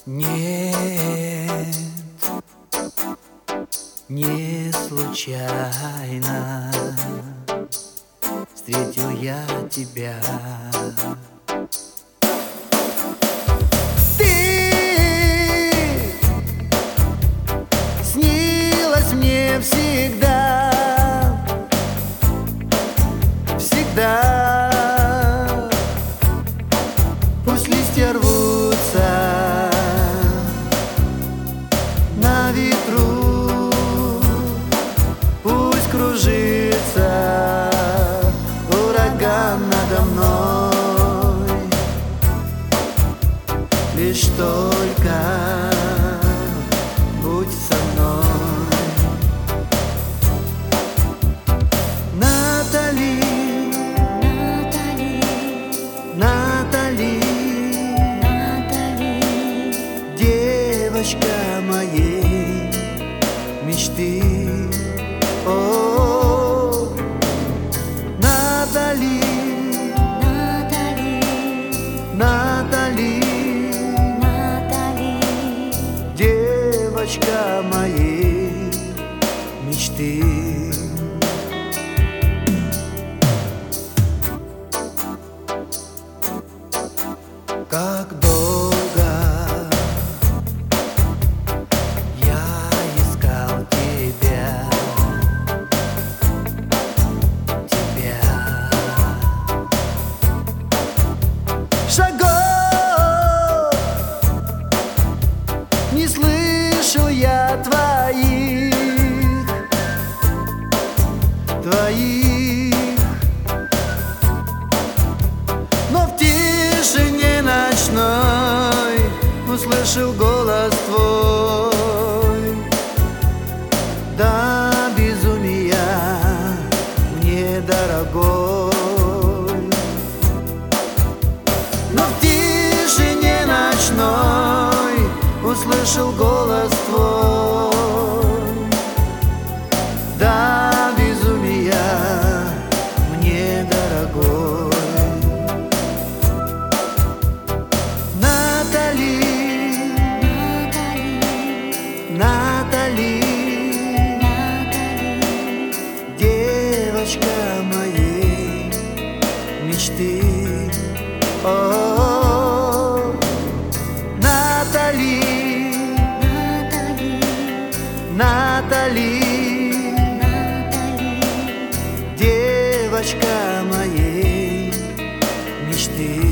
Нет, не случайно встретил я тебя. Ты снилась мне всегда, всегда. Пусть листья рвутся на ветру, пусть кружится ураган надо мной, лишь только будь со мной. Натали, Натали, девочка моей мечты. О, Натали, Натали, девочка моей мечты. Как долго я искал тебя, шагов не слышу я твоих, но в тишине ночной услышал голос твой. До безумия мне дорогой, но в тишине ночной услышал голос твой. До безумия мне дорогой. Натали, Натали, девочка моей мечты. О, Натали, Натали, девочка моей мечты.